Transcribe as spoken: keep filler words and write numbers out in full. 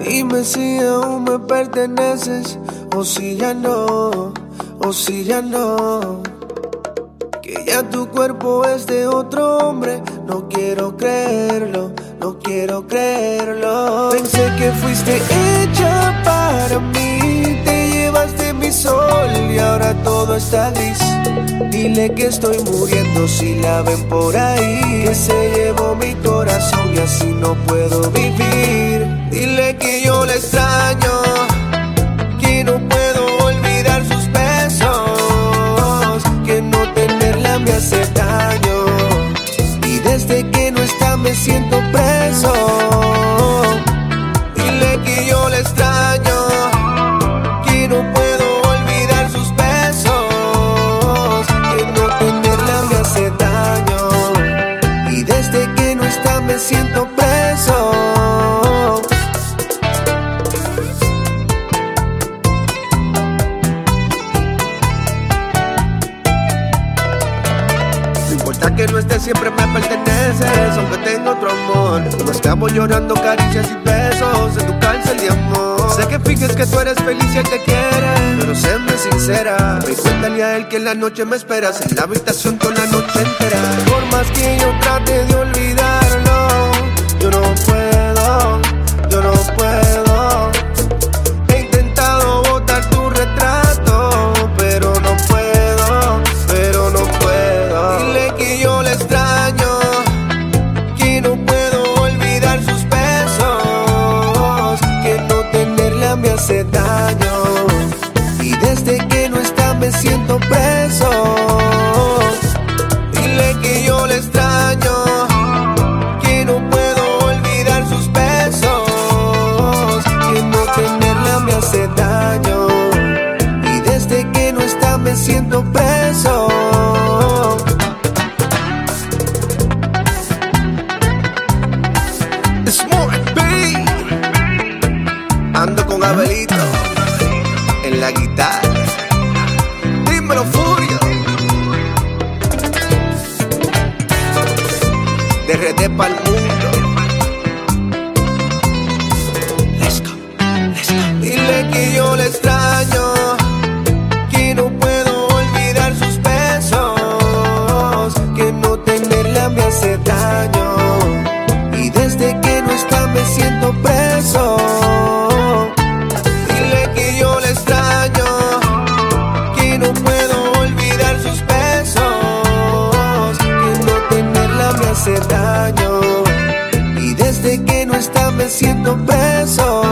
Dime si aún me perteneces o si ya no, o si ya no. Que ya tu cuerpo es de otro hombre. No quiero creerlo, no quiero creerlo. Pensé que fuiste hecha para mí. Te llevaste mi sol y ahora todo está gris. Dile que estoy muriendo si la ven por ahí. Que se llevó mi corazón y así no puedo vivir. Dile que yo la extraño, que no puedo olvidar sus besos, que no tenerla me hace daño. Y desde que no está me siento preso. Dile que yo la extraño, que no puedo olvidar sus besos, que no tenerla me hace daño. Y desde que no está me siento preso. Que no estés siempre me perteneces, aunque tengo otro amor. No estamos llorando caricias y besos en tu cárcel de amor. Sé que finges que tú eres feliz y él te quiere, pero séme sincera. Ve y cuéntale a él que en la noche me esperas en la habitación toda la noche entera. Por más que yo trate de olvidarlo, yo no puedo, yo no puedo. He intentado botar tu retrato, pero no puedo, pero no puedo. Dile que yo la extraño, que no puedo olvidar sus besos, que no tenerla me hace daño. Y desde que no está me siento preso. Dile que yo la extraño, que no puedo olvidar sus besos, que no tenerla me hace daño. Y desde que no está me siento preso. Ando con Abelito en la guitarra. Dímelo, Furio. De R D pa'l mundo. Let's go, let's go. Dile que yo la extraño, que no puedo olvidar sus besos, que no tenerla me hace daño. Y desde que no está me siento preso. Daño, y desde que no está me siento preso.